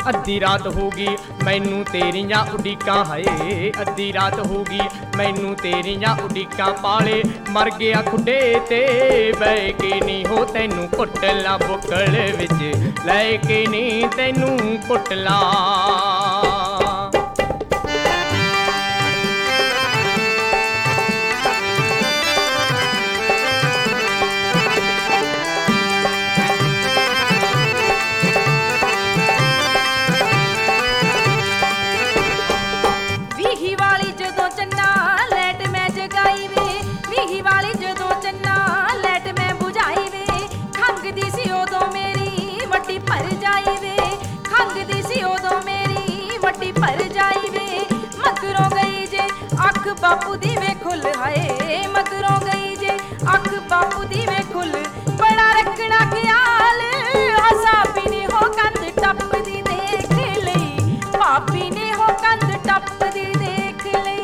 अद्धी रात होगी मैनू तेरियां उड़ीकां हाए अद्धी रात होगी मैनू तेरियां उड़ीकां पाले मर गया खुडे ते बह के नी हो तैनू कुटला बुकल विच लैके नी तैनू कुटला बापू दी वे खुल हाए मगरों गई जे अख बापू दी वे खुल बड़ा रखना ख्याल सापी ने हो कंध टप दी देख लई पापी ने हो कंध टप दी देख लई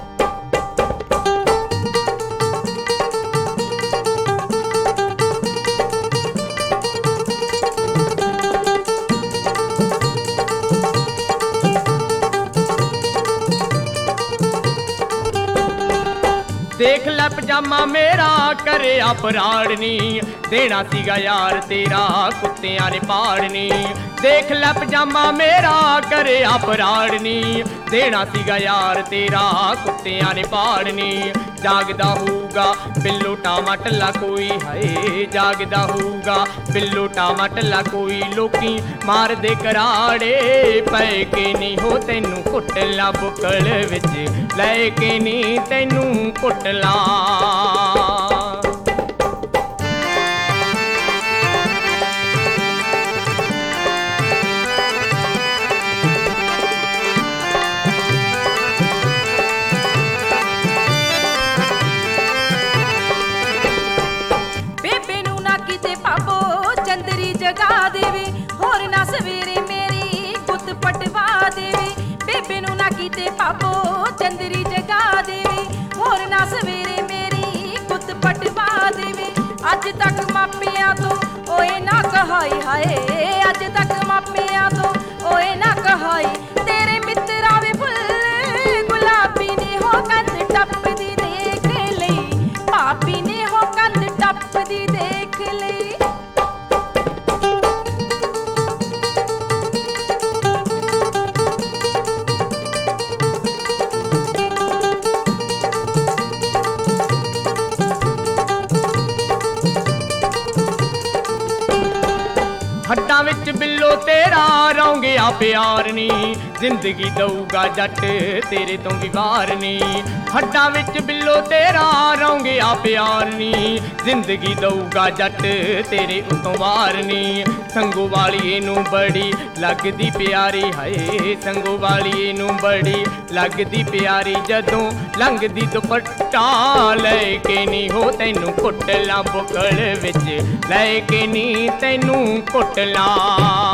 देख लै पजामा मेरा करे अपराड़नी देना सीगा यार तेरा कुत्तियां ने पाड़नी देख लै पजामा मेरा करे अपराड़नी देना सीगा यार तेरा कुत्तियां ने पाड़नी जागदा होगा बिल्लो टामाटला कोई हाए जागदा होगा बिल्लो टामाटला कोई लोकी मार दे कराड़े पै के नी हो तैनू कुटला बुकल विच लैके नी तैनू कुटला जगा देवे होर ना सवेरे मेरी गुत पटवा देवे बेबे नू ना कीते पापो चंदरी जगा देवे होर ना सवेरे मेरी गुत पटवा देवे अज तक मापिया तो ओए ना कहाई हाय अज तक मापिया तो ओए ना कहाई तेरे मित्रा वे फुल गुलाबी ने हो कंध टप दी देख लई पापी ने हो कंध टप दी देख लई हड्डां विच बिल्लो तेरा रौंगिया प्यार नी जिंदगी दऊगा जट तेरे तो भी वार नी हड्डां विच बिल्लो तेरा रौंगिया प्यार नी जिंदगी दऊगा जट तेरे उतों वार नी संगो वाली नू बड़ी लगदी प्यारी हाए संगो वाली नू बड़ी लगदी प्यारी जदों लंघदी दुपट्टा लैके नी हो तैनू कुटला बुकल विच लैके नी तैनू कुटला